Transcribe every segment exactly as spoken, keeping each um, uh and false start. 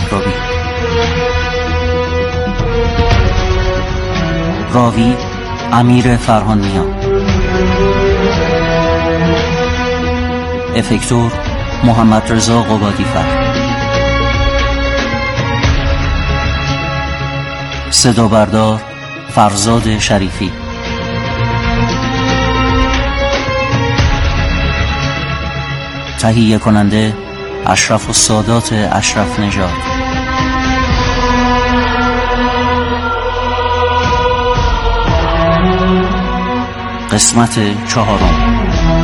مهرابی. راوی امیر فرهانیان. افکتور محمد رضا قبادی‌فر. صدا بردار فرزاد شریفی. تهیه کننده اشرف السادات اشرف نژاد. قسمت چهارم.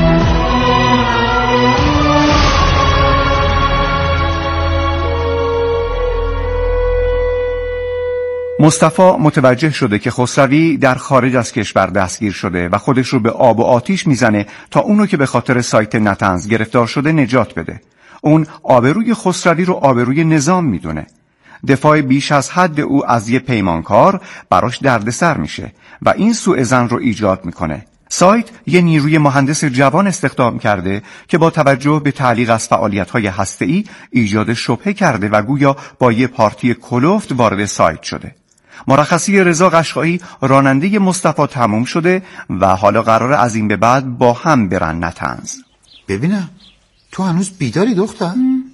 مصطفی متوجه شده که خسروی در خارج از کشور دستگیر شده و خودش رو به آب و آتیش میزنه تا اونو که به خاطر سایت نطنز گرفتار شده نجات بده. اون آبروی خسروی رو آبروی نظام میدونه. دفاع بیش از حد او از یه پیمانکار براش دردسر میشه و این سوء ظن رو ایجاد میکنه. سایت یه نیروی مهندس جوان استخدام کرده که با توجه به تعلیق از فعالیت‌های هسته‌ای ایجاد شبهه کرده و گویا با یه پارتی کلفت وارد سایت شده. مرخصی رضا قشقایی راننده مصطفی تموم شده و حالا قرار از این به بعد با هم برن نطنز. ببینم تو هنوز بیداری دختر؟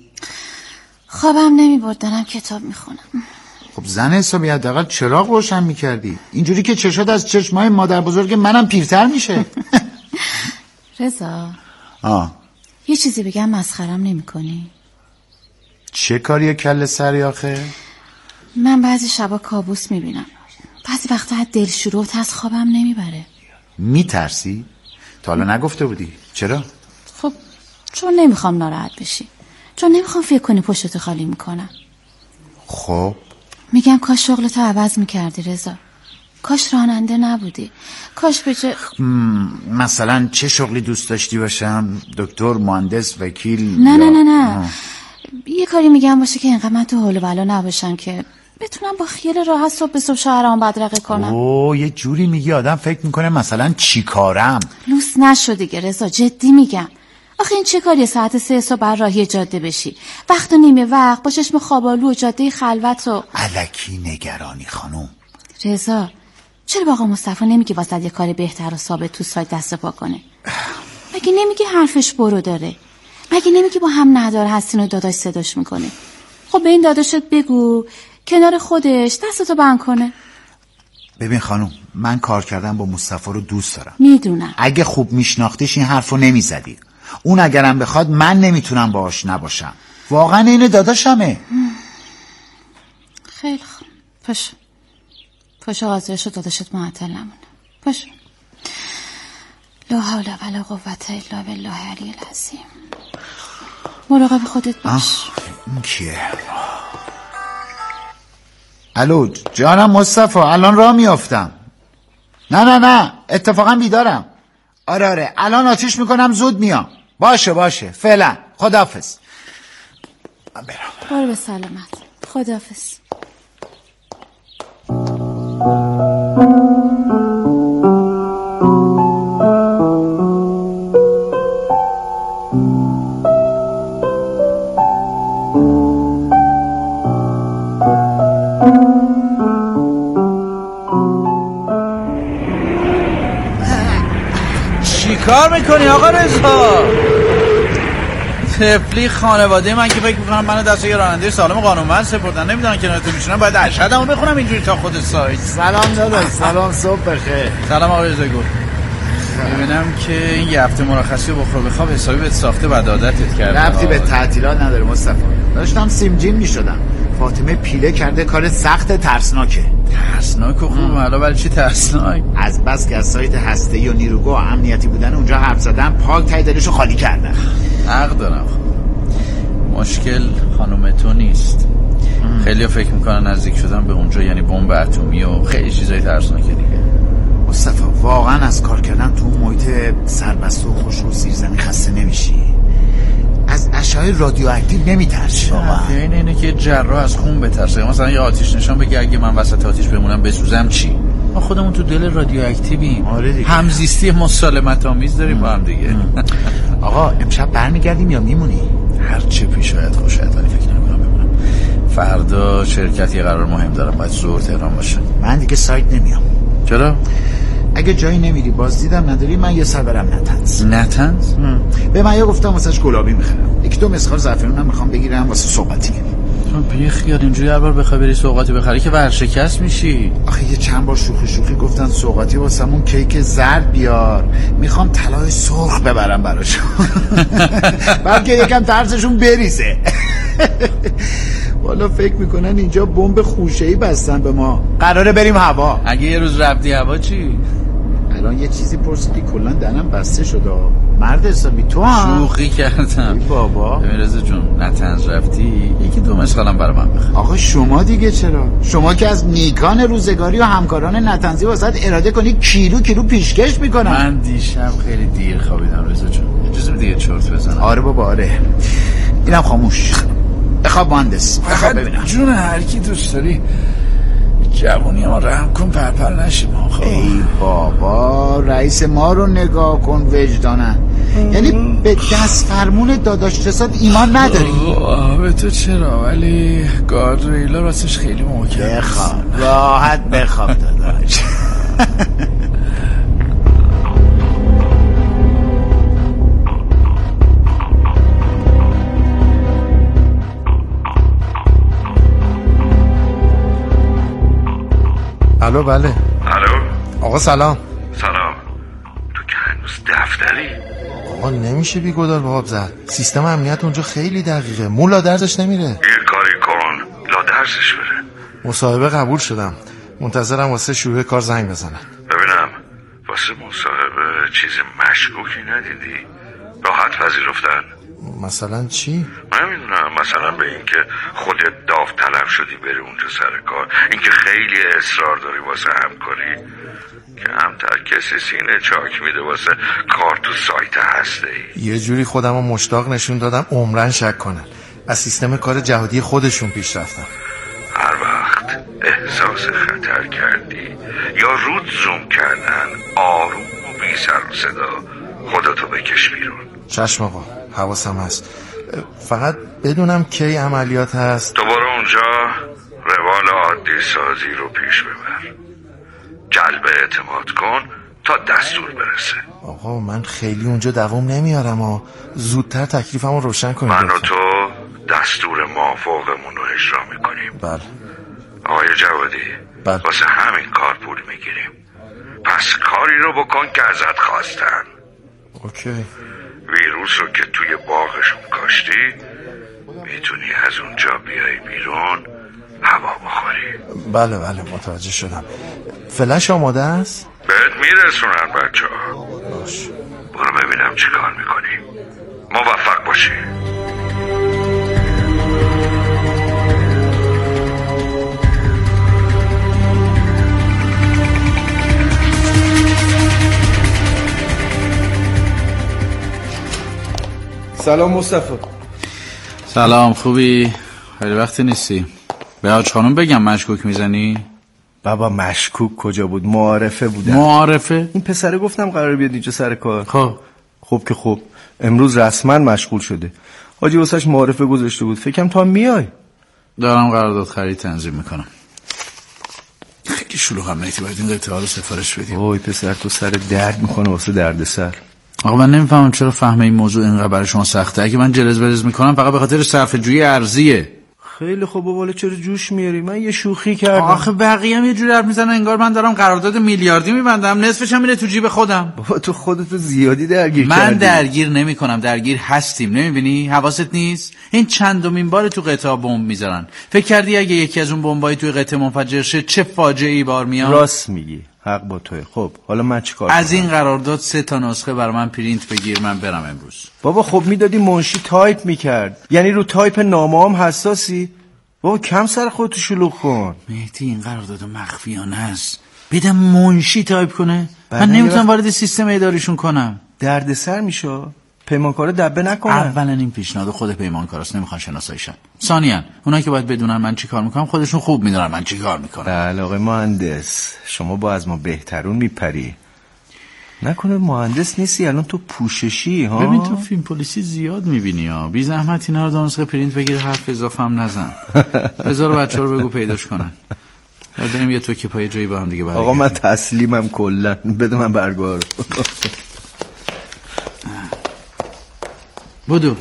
خوابم نمی برد، دارم کتاب میخونم. خب زن حسابی حداقل چراغ روشن میکردی. اینجوری که چشات از چشمای مادر بزرگ منم پیرتر میشه. رضا آه یه چیزی بگم مسخرم نمی کنی؟ چه کاریه کل سری آخه؟ من بعضی شبا کابوس میبینم، بعضی وقتا حد دلشورت از خوابم نمیبره. میترسی؟ تا حالا نگفته بودی. چرا؟ خب چون نمیخوام ناراحت بشی، چون نمیخوام فکر کنی پشتت خالی میکنم. خب میگم کاش شغلتو عوض میکردی رضا، کاش راننده نبودی، کاش به چه مثلا چه شغلی دوست داشتی باشم؟ دکتر، مهندس، وکیل؟ نه یا... نه نه نه آه. یه کاری میگم باشه که اینقدر من تو حول و بلا نباشم که بتونم با خیال راحت صبح به صبح شوهرام بدرقه کنم. اوه یه جوری میگی آدم فکر میکنه مثلا چی کارم. لوس نشو دیگه رضا، جدی میگم. آخه این چه کاری ساعت سه صبح بر راهی جاده بشی، وقت و نیمه وقت با چشم خوابالو و جاده خلوت و الکی نگرانی خانوم. رضا چرا با آقا مصطفی نمیگی واسه یه کار بهتر و ثابت تو سایت دست پا کنه؟ مگه نمیگی حرفش برو داره؟ مگه نمیگی با هم ندار هستین و داداش صداش میکنه؟ خب به این داداشت بگو کنار خودش دستتو بند کنه. ببین خانوم، من کار کردن با مصطفی رو دوست دارم. میدونم. اگه خوب میشناختیش این حرفو نمیزدی. اون اگرم بخواد من نمیتونم باهاش نباشم. واقعا اینه داداشمه. خیلی خوب. پاشو پاشو آزرشو داداشت معطل نمونه. پاشو. لا حول ولا قوة الا بالله العلی العظیم. مراقب خودت باش. این کیه؟ الو جانم مصطفی، الان راه میافتم. نه نه نه اتفاقا بیدارم. آره آره الان آتیش میکنم زود میام. باشه باشه فعلا خداحافظ. من برم. برو به سلامت. خداحافظ. کار میکنی آقا رضا؟ طفلی خانواده من که فکر میکنم منو دست یه راننده سالم قانونمند سپردن، نمیدونن کنارتون میشونم باید ارشدمو بخونم اینجوری تا خود سایت. سلام داداش. سلام صبح بخیر. سلام آقا رضا گل. ببینم که این یه هفته مرخصی و بخور بخواب حسابی بهت ساخته بعد عادتت کرده. ربطی به تعطیلات نداره مصطفی. داشتم سیمجین میشدم. فاطمه پیله کرده کار سخت ترسناکه. ترسناک و خوب حالا برای چی ترسناک؟ از بس که از سایت هسته‌ای و نیروگاه امنیتی بودن اونجا حرف زدن پاک تای دلشو خالی کردن. حق دارم. مشکل خانم تو نیست. خیلی فکر میکنن نزدیک شدن به اونجا یعنی بمب اتمی و خیلی چیزای ترسناکه دیگه. مصطفی واقعا از کار کردن تو محیط سربسته و خوش و زیرزمین خسته نمیشی؟ از اشعه رادیواکتیو نمیترسی؟ این اینه که جراح از خون بترسه. مثلا یه آتیش نشان بگه اگه من وسط آتیش بمونم بسوزم چی؟ ما خودمون تو دل رادیواکتیویم. آره دیگه. همزیستی مسالمت آمیز داریم با هم دیگه. آقا امشب برمیگردیم یا میمونی؟ هر چه پیش آید خوشایت، ولی فکر نمی‌کنم بمونم. فردا شرکتی قرار مهم دارم، باید ظهر تهران باشه. من دیگه سایت نمیام. چرا؟ اگه جایی نمیری باز دیدم نداری، من یه سر برم نتنز. نتنز؟ به من یا گفتم واسهش گلابی میخرم، یکی دو مسخال زعفرونم میخوام بگیرم واسه صحبتی. تو بی خیال اینجوری هر بار بخوای بری سوغاتی بخری که ورشکست میشی. آخه یه چند بار شوخی شوخی گفتن سوغاتی واسمون کیک زرد بیار، میخوام طلای سرخ ببرم براشون بلکه یکم ترسشون بریزه. والا فکر میکنن اینجا بمب خوشه‌ای بستن به ما، قراره بریم هوا. اگه یه روز رفتی هوا چی؟ الان یه چیزی پرسیدی کلا دهنم بسته شده. مرد حسابی تو هم شوخی کردم. ای بابا میرزه جون نتنز رفتی یکی دو مسخالم برای من بخر. آقا شما دیگه چرا؟ شما که از نیکان روزگاری و همکاران نتنزی واسه اراده کنی کیلو کیلو پیشکش میکنم. من دیشب خیلی دیر خوابیدم رضا جون، اجازه دیگه چرت بزنم. آره بابا آره. اینم خاموش. بخواب مهندس، بخواب ببینم. جون هر کی دوست داری جوونی ما رحم کن، پرپر نشیم آخه. ای بابا رئیس ما رو نگاه کن وجدانه. یعنی به دست فرمون داداش جسد ایمان نداری؟ به تو چرا، ولی گارد ریلا راستش خیلی محکم. بخواب راحت بخواب داداش. الو بله. الو آقا سلام. سلام. تو که هنوز دفتری؟ آقا نمیشه بیگدار به آب زد. سیستم امنیت اونجا خیلی دقیقه، مولا درزش نمیره. یه کاری کن لا درسش بره. مصاحبه قبول شدم، منتظرم واسه شروع کار زنگ بزنن. ببینم واسه مصاحبه چیز مشکوکی ندیدی؟ راحت پذیرفتن. مثلا چی؟ نمیدونم، مثلا به اینکه خودت داوطلب شدی بری اونجا سر کار، اینکه خیلی اصرار داری واسه همکاری، که همتر کسی سینه چاک میده واسه کار تو سایت هسته‌ای. یه جوری خودم رو مشتاق نشون دادم عمرن شک کنن. از سیستم کار جهادی خودشون پیش رفتم. هر وقت احساس خطر کردی یا رود زوم کردن، آروم و بی سر و صدا خودتو بکش بیرون. چشم آقا، حواسم هست. فقط بدونم کی عملیات هست. دوباره اونجا روال عادی سازی رو پیش ببر، جلب اعتماد کن تا دستور برسه. آقا من خیلی اونجا دوام نمیارم ها. زودتر تکلیفم رو روشن کنید. من و تو دستور مافوقمون رو اجرا میکنیم. بله. آقای جوادی، بله. واسه همین کار پول میگیریم، پس کاری رو بکن که ازت خواستن. اوکی. ویروس رو که توی باغشون کاشتی میتونی از اونجا بیای بیرون هوا بخوری. بله بله متوجه شدم. فلش آماده است؟ بهت میرسونن بچه ها. باش. برو ببینم چی کار میکنی. موفق باشی. سلام مصطفی. سلام، خوبی؟ خیلی وقتی نیستی. به حاج خانم بگم مشکوک میزنی؟ بابا مشکوک کجا بود، معارفه بودم. معارفه؟ این پسره گفتم قرار بیاد اینجا سر کار. خب خب که خب امروز رسما مشغول شده. حاجی واسش معارفه گذاشته بود، فکرم تو هم میای. دارم قرارداد خرید تنظیم میکنم. خیلی شلوغم نیتی، باید این قطعه ها رو سفارش بدیم. اوی پسر تو سر درد میکنه واسه درد سر. آقا من نمیفهمم چرا فهم این موضوع اینقدر برای شما سخته. اگه من جلز بلز میکنم فقط به خاطر صرفه جویی ارزیه. خیلی خوب بابا، چرا جوش میاری؟ من یه شوخی کردم. آخه بقیه هم یه جوری حرف میزنن انگار من دارم قرارداد میلیاردی میبندم، نصفش هم میره تو جیب خودم. بابا تو خودتو زیادی درگیر من کردی. من درگیر نمیکنم، درگیر هستیم. نمیبینی؟ حواست نیست؟ این چندمین بار تو قطعه بمب میذارن. فکر کردی اگه یکی از اون بمبای توی قطعه منفجر شه چه فاجعه‌ای بار میاد؟ راست میگی، حق با توه. خب حالا من چیکار از کنم؟ این قرارداد سه تا نسخه برای من پرینت بگیر، من برم امروز. بابا خب میدادی منشی تایپ میکرد، یعنی رو تایپ نامه هم حساسی. بابا کم سر خودتو شلوغ کن. مهدی این قرارداد مخفیانه است، بدم منشی تایپ کنه. من نمیتونم نمیتونم وارد سیستم اداریشون کنم. دردسر میشه. پیمانکارا دبه نکنن. اولا این پیشنهاد خود پیمانکاراست، نمیخوان شناساییشن. ثانیا اونایی که باید بدونن من چی کار میکنم خودشون خوب میدونن من چی کار میکنم. بله آقای مهندس، شما با از ما بهترون میپری. نکنه مهندس نیستی الان تو پوششی ها؟ ببین تو فیلم پلیسی زیاد میبینی ها، بی زحمت اینا رو دانسخه پرینت بگیر، حرف اضافه هم نزن. بذار بچه‌ها رو بگو پیداش کنن. بعد بریم یه توکی پای جایی با هم دیگه برگردیم. آقا من تسلیمم کلا، بده من برگار. بدو.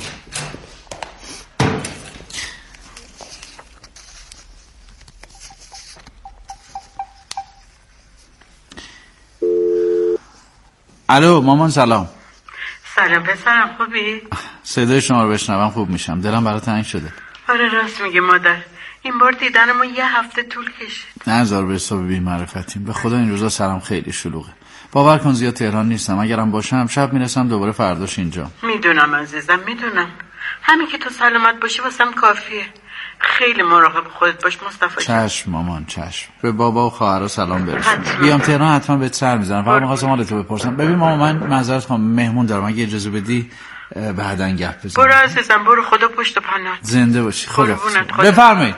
الو مامان سلام. سلام پسرم، خوبی؟ صدای شما رو بشنوم خوب میشم، دلم برات تنگ شده. آره راست میگه مادر، این بار دیدن ما یه هفته طول کشید. نذار به حساب بی معرفتیم، به خدا این روزا سرم خیلی شلوغه. باور کن زیاد تهران نیستم، اگرم باشم شب میرسم دوباره فرداش اینجا. میدونم عزیزم میدونم، همین که تو سلامت باشی واسم کافیه. خیلی مراقب خودت باش مصطفی. چشم مامان چشم. به بابا و خواهرها سلام برسون. بیام تهران حتما بهت سر میزنم. فقط می‌خواستم حالتو بپرسم. ببین مامان من معذرت خواهم، مهمون دارم، اگه اجازه بدی بعدن گپ بزنم. برو عزیزم برو، خدا پشت و پناهت. زنده باشی. خدا خدا. بفرمایید.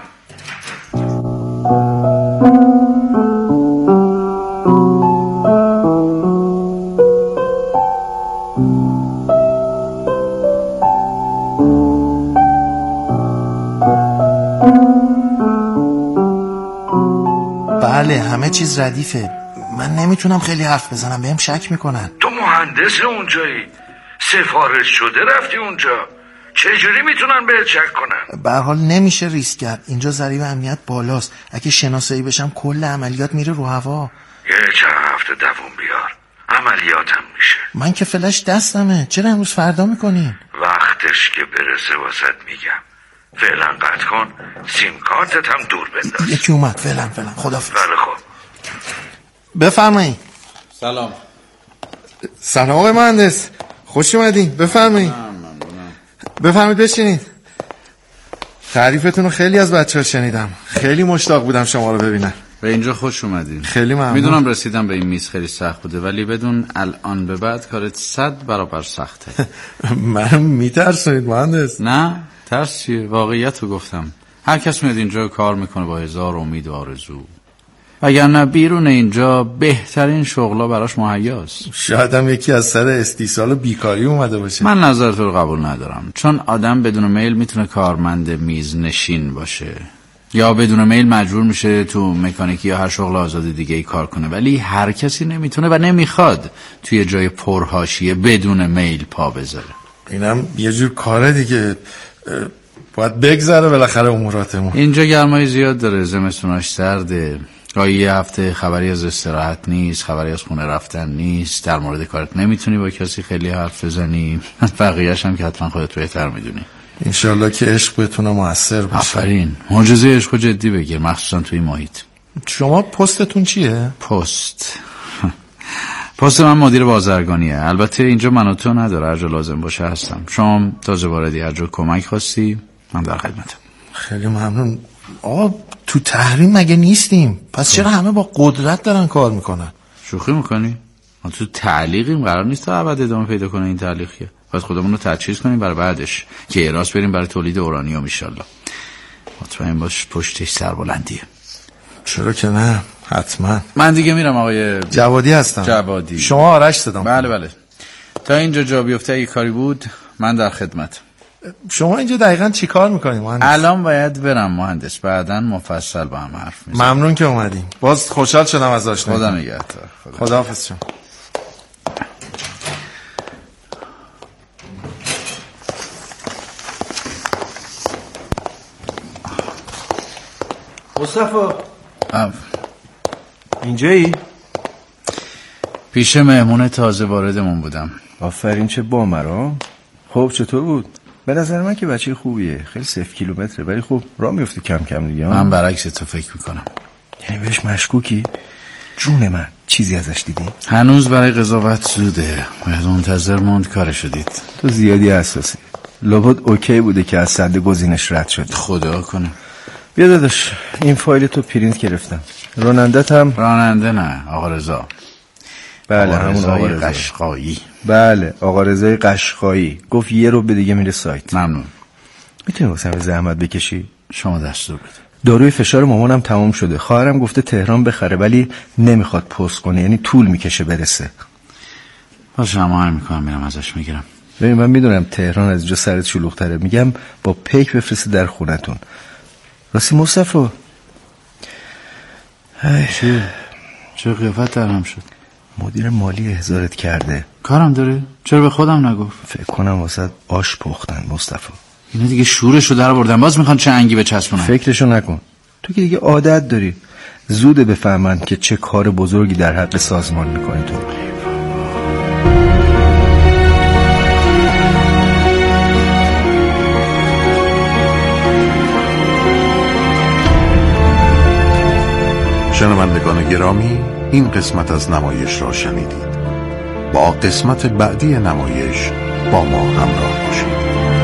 بله همه چیز ردیفه، من نمیتونم خیلی حرف بزنم، بهم شک میکنن. تو مهندس اونجایی، سفارش شده رفتی اونجا، چجوری میتونن بهت شک کنن؟ به هر حال نمیشه ریسک کرد، اینجا ضریب امنیت بالاست، اگه شناسایی بشم کل عملیات میره رو هوا. یه چند هفته دووم بیار، عملیاتم میشه. من که فلش دستمه، چرا امروز فردا میکنین؟ وقتش که برسه واسط میگم. فعلا قطع کن، سیم کارتت هم دور بنداز. یکی اومد، فعلا فعلا خدافظ. بله خب بفرمایید. سلام. سلام آقای مهندس، خوش اومدین، بفرمایید. بفرمایید بشینید. تعریفتون رو خیلی از بچه‌ها شنیدم، خیلی مشتاق بودم شما رو ببینم. به اینجا خوش اومدین. خیلی ممنون. میدونم رسیدم به این میز خیلی سخت بوده، ولی بدون الان به بعد کارت صد برابر سخته. من میترسونید مهندس؟ نه ترس چیه، واقعیت رو گفتم. هر کس میاد اینجا کار میکنه با هزار امید و آرزو، وگرنه بیرون اینجا بهترین شغلا براش مهیاست. شاید هم یکی از سر استیصال و بیکاری اومده باشه. من نظرت رو قبول ندارم، چون آدم بدون میل میتونه کارمند میز نشین باشه، یا بدون میل مجبور میشه تو مکانیکی یا هر شغل آزاد دیگه ای کار کنه، ولی هر کسی نمیتونه و نمیخواد توی جای پرحاشیه بدون میل پا بذاره. اینم یه جور کاره دیگه، باید بگذره بالاخره اموراتمون. اینجا گرمای زیاد داره، زمستوناش سرده، گاهی یه هفته خبری از استراحت نیست، خبری از خونه رفتن نیست، در مورد کارت نمیتونی با کسی خیلی حرف بزنی، بقیه‌اش هم که حتما خودت بهتر میدونی. انشالله که عشق بتونه موثر باشه. آفرین، معجزه عشق جدی بگیر، مخصوصا توی محیط. شما پستتون چیه؟ پست پست من مدیر بازرگانیه. البته اینجا من و تو نداره، هر جا لازم باشه هستم. شما تازه واردی، هر جا کمک خواستی من در خدمتم. خیلی ممنون. آقا تو تحریم مگه نیستیم؟ پس چرا همه با قدرت دارن کار میکنن؟ شوخی میکنی؟ ما تو تعلیقیم، قرار نیست تا ابد ادامه پیدا کنه این تعلیقیه. باید خودمون رو تجهیز کنیم برای بعدش که راست بریم برای تولید اورانیوم ان شاء الله. مطمئن باش پشتش سربلندیه. چرا که نه، حتما. من دیگه میرم آقای جوادی هستم. جوادی. شما آرش صدام. بله بله. تا اینجا جا بیفته اگه کاری بود من در خدمت. شما اینجا دقیقاً چی کار میکنیم مهندس؟ الان باید برم مهندس، بعداً مفصل با هم حرف میزنیم. ممنون که اومدیم، باز خوشحال شدم از آشنایی. خدا نگهدار. خداحافظ شما. مصطفی اف. اینجایی؟ پیش مهمون تازه واردمون بودم. آفرین، چه بامرا. خب چطور بود؟ به نظر من که بچه خوبیه، خیلی صفر کیلومتره، ولی خب راه میفته کم کم دیگه. من برعکس تو فکر میکنم. یعنی بهش مشکوکی؟ جون من چیزی ازش دیدی؟ هنوز برای قضاوت زوده، باید منتظر موند کارشو دید. تو زیادی حساسی. لابد اوکی بوده که از صد گزینش رد شد. خدا کنه. بیا داداش، این فایل تو پرینت گرفتم. رانندت هم؟ راننده نه، آقا رضا. بله آقا همون آقا رضا قشقایی. بله آقا رضای قشقایی. گفت یه رو به دیگه میره سایت. ممنون. میتونی واسه زحمت بکشی؟ شما دستور بده. داروی فشار مامانم تمام شده، خواهرم گفته تهران بخره ولی نمیخواد پست کنه، یعنی طول میکشه برسه. باشه هماهنگ میکنم میرم ازش میگیرم. ببین من میدونم تهران از اینجا سرت شلوغ‌تره، میگم با پیک بفرستی در خونتون. راستی مصطفی چیه؟ چه قیافت در هم شد؟ مدیر مالی احضارت کرده. کارم داره؟ چرا به خودم نگفت؟ فکر کنم واسه آش پختن مصطفی. اینا دیگه شورشو در بردن، باز میخوان چه انگی بچسبونن. فکرشو نکن، تو که دیگه عادت داری. زوده بفهمن که چه کار بزرگی در حق سازمان میکنی تو. شنوندگان گرامی، این قسمت از نمایش را شنیدید. با قسمت بعدی نمایش با ما همراه باشید.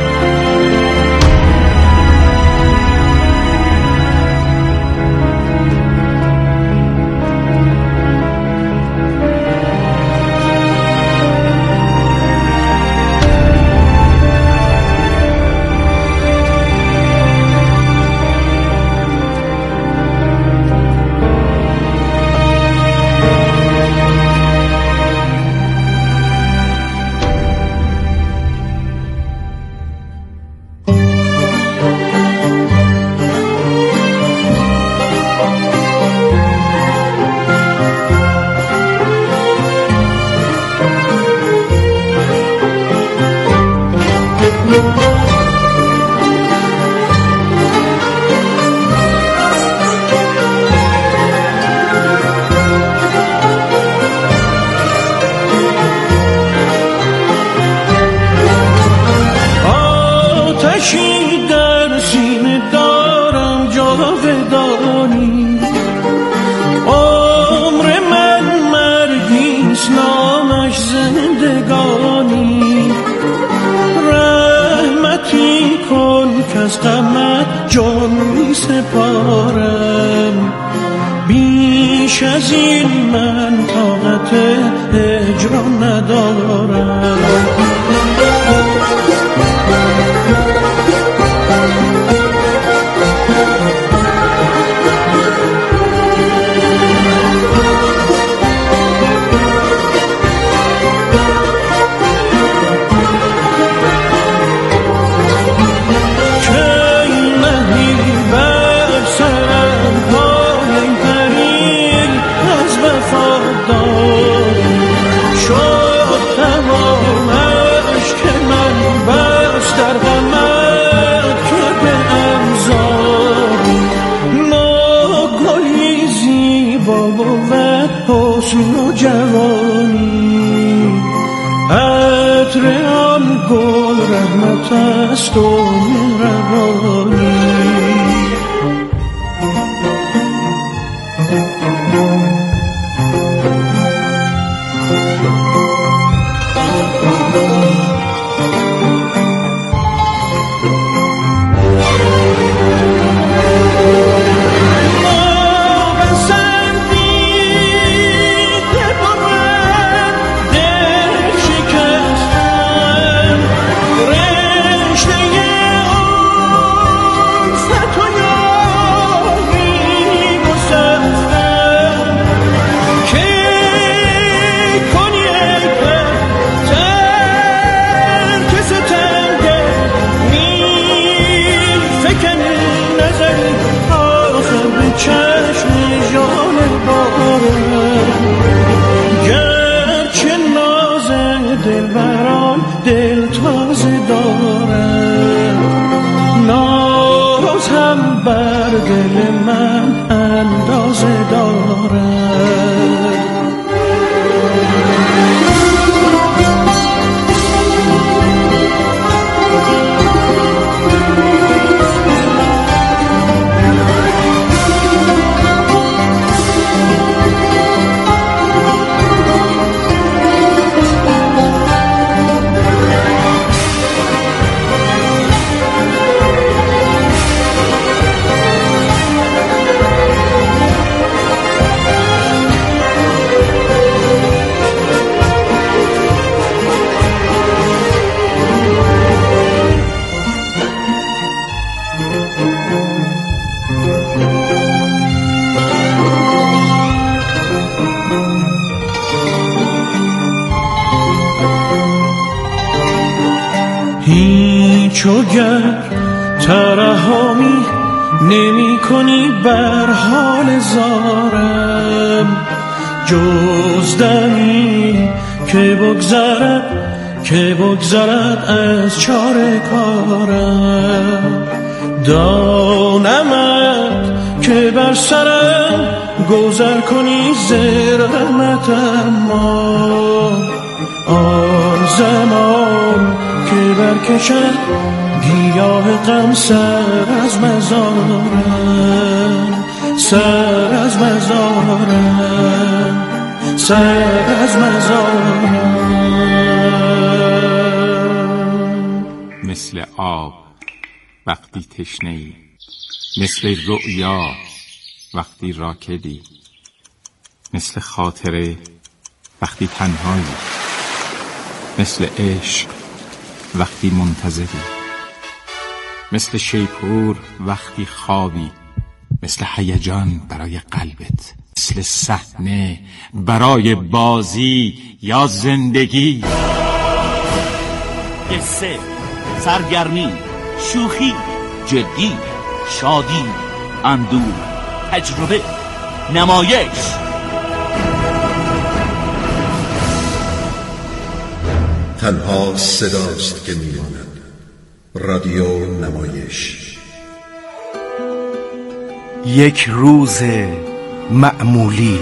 از غمت جان می سپارم، بیش از این من طاقت هجران ندارم. جوانی عطر آن گل رحمت است و مهربانی. دل من اندازه دارد. چوگر ترحمی نمی کنی بر حال زارم، جز دمی که بگذرد که بگذرد از چاره کارم. دانمت که بر سرم گذر کنی زیر رحمت، اما آن زمان که برکشد گیاه غم سر از مزارم، سر از مزارم، سر از مزارم. مثل آب وقتی تشنه‌ای، مثل رؤیا وقتی راکدی، مثل خاطره وقتی تنهایی، مثل عشق وقتی منتظری، مثل شیپور وقتی خوابی، مثل هیجان برای قلبت، مثل صحنه برای بازی یا زندگی. قصه، سرگرمی، شوخی، جدی، شادی، اندوه، تجربه، نمایش. تنها صداست که میماند. رادیو نمایش. یک روز معمولی.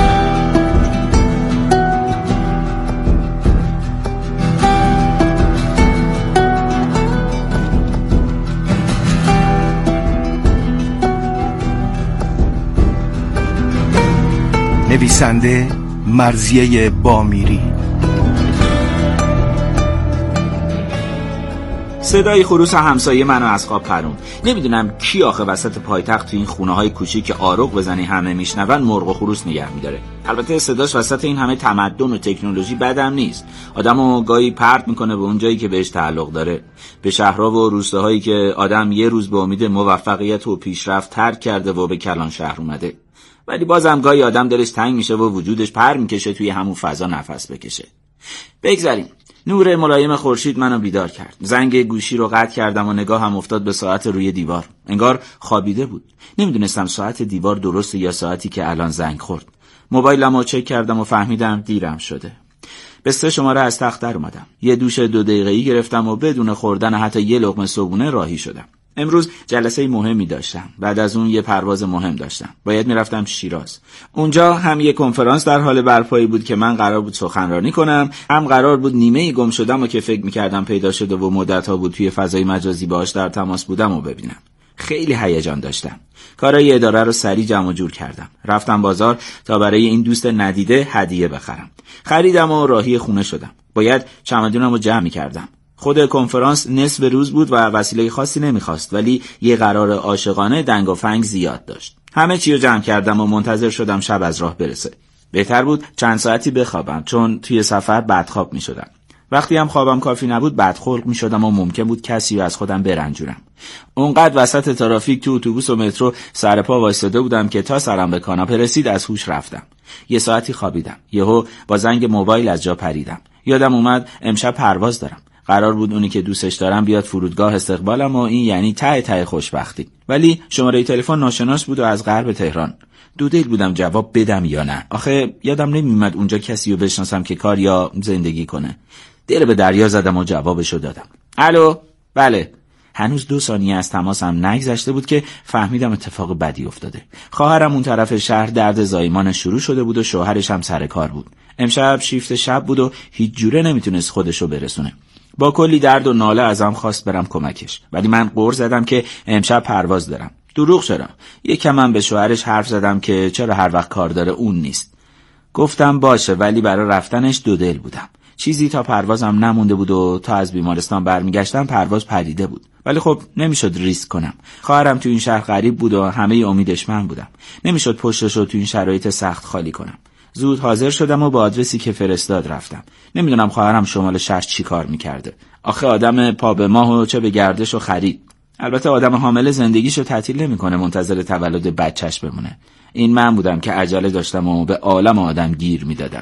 نویسنده مرضیه بامیری. صدای خروس همسایه منو از خواب پرون. نمیدونم کی آخه وسط پایتخت تو این خونه های کوچیک که آروغ بزنی همه میشنون مرغ و خروس نگه میداره. البته صداش وسط این همه تمدن و تکنولوژی بدم نیست. آدمو گاهی پرت میکنه به اون جایی که بهش تعلق داره، به شهرها و روستاهایی که آدم یه روز به امید موفقیت و پیشرفت ترک کرده و به کلان شهر اومده. ولی بازم گاهی آدم دلش تنگ میشه و وجودش پر میکشه توی همون فضا نفس بکشه. بگذاریم. نور ملایم خورشید منو بیدار کرد. زنگ گوشی رو قطع کردم و نگاهم افتاد به ساعت روی دیوار. انگار خوابیده بود. نمیدونستم ساعت دیوار درسته یا ساعتی که الان زنگ خورد. موبایلمو چک کردم و فهمیدم دیرم شده. به سه شماره از تخت در اومدم. یه دوش دو دقیقه‌ای گرفتم و بدون خوردن حتی یه لقمه صبحونه راهی شدم. امروز جلسه مهمی داشتم. بعد از اون یه پرواز مهم داشتم. باید میرفتم شیراز. اونجا هم یه کنفرانس در حال برپایی بود که من قرار بود سخنرانی کنم، هم قرار بود نیمه گم شدم و که فکر میکردم پیدا شده و مدت‌ها بود توی فضای مجازی باهاش در تماس بودم و ببینم. خیلی هیجان داشتم. کارای اداره رو سریع جمع جور کردم. رفتم بازار تا برای این دوست ندیده هدیه بخرم. خریدم و راهی خونه شدم. باید چمدونمو جمع کردم. خود کنفرانس نصف روز بود و وسیله خاصی نمیخواست، ولی یه قرار عاشقانه دنگ و فنگ زیاد داشت. همه چی رو جمع کردم و منتظر شدم شب از راه برسه. بهتر بود چند ساعتی بخوابم، چون توی سفر بدخواب میشدم. وقتی هم خوابم کافی نبود بدخلق میشدم و ممکن بود کسی رو از خودم برنجونم. اونقدر وسط ترافیک تو اتوبوس و مترو سر پا وایساده بودم که تا سرم به کاناپه رسید از هوش رفتم. یه ساعتی خوابیدم. یهو با زنگ موبایل از جا پریدم. یادم اومد امشب پرواز دارم. قرار بود اونی که دوستش دارم بیاد فرودگاه استقبالم و این یعنی ته ته خوشبختی. ولی شماره تلفن ناشناس بود و از غرب تهران. دو دل بودم جواب بدم یا نه. آخه یادم نمیومد اونجا کسی رو بشناسم که کار یا زندگی کنه. دل به دریا زدم و جوابشو دادم. الو؟ بله. هنوز دو ثانیه از تماسم نگذشته بود که فهمیدم اتفاق بدی افتاده. خواهرم اون طرف شهر درد زایمان شروع شده بود و شوهرش هم سر کار بود. امشب شیفت شب بود و هیچ جوره نمیتونست خودشو برسونه. با کلی درد و ناله ازم خواست برم کمکش، ولی من قر زدم که امشب پرواز دارم. دروغ چرا؟ یکم من به شوهرش حرف زدم که چرا هر وقت کار داره اون نیست. گفتم باشه، ولی برای رفتنش دو دل بودم. چیزی تا پروازم نمونده بود و تا از بیمارستان برمیگشتم پرواز پریده بود. ولی خب نمیشد ریسک کنم. خواهرم تو این شهر غریب بود و همه امیدش من بودم. نمیشد پشتشو تو این شرایط سخت خالی کنم. زود حاضر شدم و با آدرسی که فرستاد رفتم. نمیدونم خواهرم شمال شهر چی کار میکرده. آخه آدم پا به ماه و چه به گردش و خرید. البته آدم حامل زندگیشو تعطیل نمیکنه منتظر تولد بچهش بمونه. این من بودم که عجله داشتم و به عالم آدم گیر میدادم.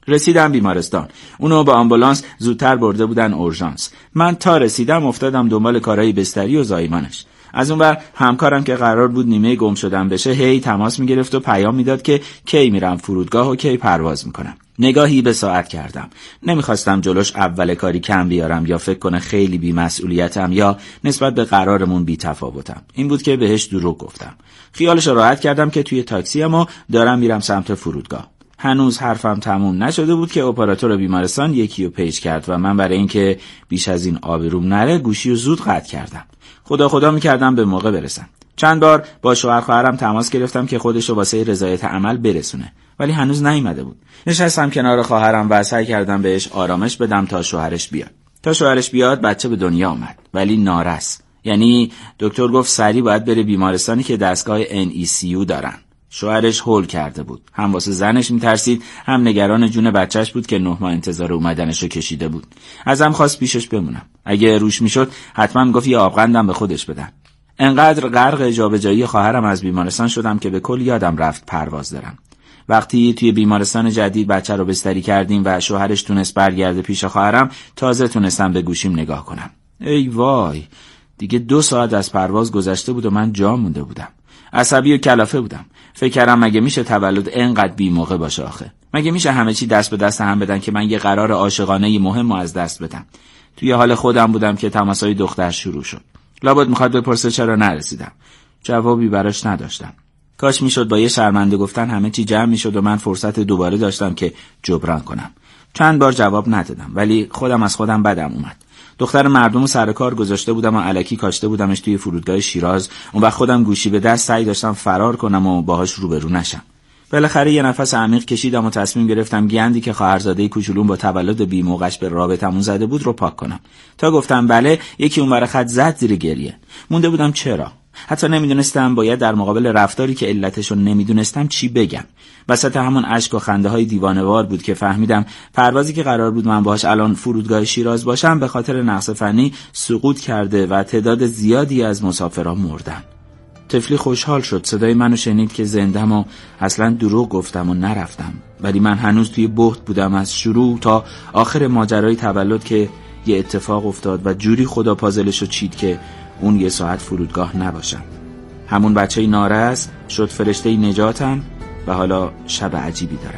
رسیدم بیمارستان. اونو با آمبولانس زودتر برده بودن اورژانس. من تا رسیدم افتادم دنبال کارهای بستری و زایمانش. از اون بر همکارم که قرار بود نیمه گم شدن بشه هی تماس میگرفت و پیام میداد که کی میرم فرودگاه و کی پرواز میکنم. نگاهی به ساعت کردم. نمیخواستم جلوش اول کاری کم بیارم یا فکر کنه خیلی بی‌مسئولیتم یا نسبت به قرارمون بی‌تفاوتم. این بود که بهش دروغ گفتم. خیالش راحت کردم که توی تاکسیم و دارم میرم سمت فرودگاه. هنوز حرفم تموم نشده بود که اپراتور بیمارستان یکی رو پیج کرد و من برای اینکه بیش از این آبروم نره گوشی رو زود قطع کردم. خدا خدا میکردم به موقع برسم. چند بار با شوهر خواهرم تماس گرفتم که خودش رو واسه رضایت عمل برسونه، ولی هنوز نیومده بود. نشستم کنار خواهرم و سعی کردم بهش آرامش بدم تا شوهرش بیاد. تا شوهرش بیاد بچه به دنیا اومد، ولی نارس. یعنی دکتر گفت سریع باید بره بیمارستانی که دستگاه ان ای سی یو دارن. شوهرش هول کرده بود. هم واسه زنش میترسید، هم نگران جون بچهش بود که نه ماه انتظار اومدنشو کشیده بود. ازم خواست پیشش بمونم. اگه روش میشد حتما گفت یه آبغندم به خودش بدن. انقدر غرق جابجایی خواهرم از بیمارستان شدم که به کل یادم رفت پرواز دارم. وقتی توی بیمارستان جدید بچه رو بستری کردیم و شوهرش تونست برگرده پیش خواهرم، تازه تونستم به گوشیم نگاه کنم. ای وای، دیگه دو ساعت از پرواز گذشته بود و من جا مونده بودم. عصبی و کلافه بودم. فکر کردم مگه میشه تولد اینقدر بی موقع باشه آخه؟ مگه میشه همه چی دست به دست هم بدن که من یه قرار عاشقانه مهم رو از دست بدم؟ توی حال خودم بودم که تماسای دختر شروع شد. لابد میخواد بپرسه چرا نرسیدم. جوابی براش نداشتم. کاش میشد با یه شرمنده گفتن همه چی جمع میشد و من فرصت دوباره داشتم که جبران کنم. چند بار جواب ندادم، ولی خودم از خودم بدم اومد. دختر مردمو سر کار گذاشته بودم و الکی کاشته بودمش توی فرودگاه شیراز. اون وقت خودم گوشی به دست سعی داشتم فرار کنم و باهاش روبرو نشم. بالاخره یه نفس عمیق کشیدم و تصمیم گرفتم گندی که خواهرزاده کوچولوم با تولد بی موقعش به رابطمون زده بود رو پاک کنم. تا گفتم بله، یکی اون ور خط زد زیر گریه. مونده بودم چرا. حتی نمیدونستم باید در مقابل رفتاری که علتشو نمیدونستم چی بگم. وسط همون اشک و خنده های دیوانه‌وار بود که فهمیدم پروازی که قرار بود من باهاش الان فرودگاه شیراز باشم به خاطر نقص فنی سقوط کرده و تعداد زیادی از مسافرها مردن. طفلی خوشحال شد، صدای منو شنید که زندم و اصلا دروغ گفتم و نرفتم، ولی من هنوز توی بهت بودم از شروع تا آخر ماجرای تولد که یه اتفاق افتاد و جوری خدا پازلشو چید که اون یه ساعت فرودگاه نباشم. همون بچه نارس شد فرشته نجاتم و حالا شب عجیبی دارم.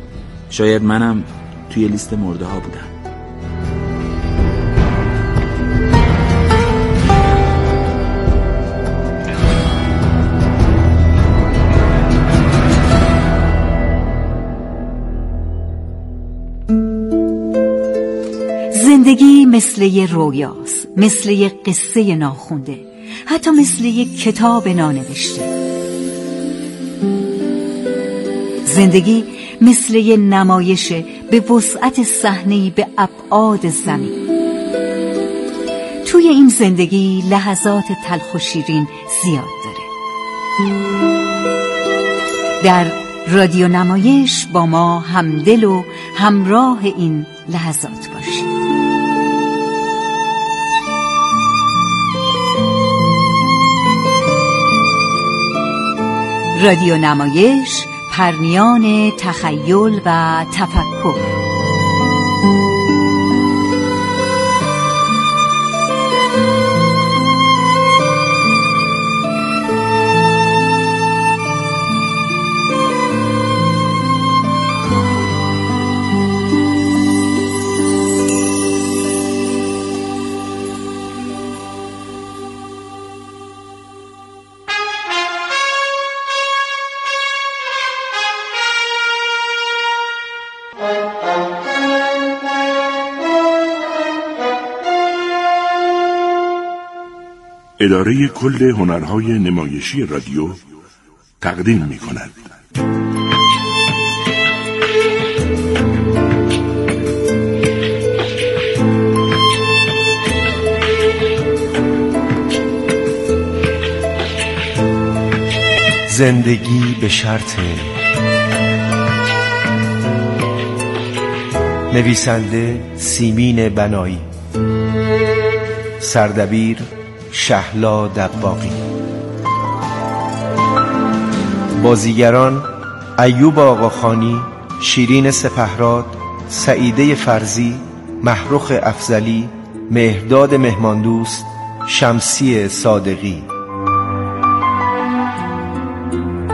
شاید منم توی لیست مرده ها بودم. زندگی مثل یه رویاست، مثل یه قصه ناخونده، حتی مثل یه کتاب نانوشته. زندگی مثل یه نمایش به وسعت صحنه‌ای به ابعاد زمین. توی این زندگی لحظات تلخ و شیرین زیاد داره. در رادیو نمایش با ما همدل و همراه این لحظات باشید. رادیو نمایش، پرنیان تخیل و تفکر. اداره کل هنرهای نمایشی رادیو تقدیم می کند. زندگی به شرط. نویسنده سیمین بنایی، سردبیر شهلا دباغی، بازیگران ایوب آقاخانی، شیرین سپهراد، سعیده فرزی، محروخ افزلی، مهرداد مهماندوست، شمسی صادقی.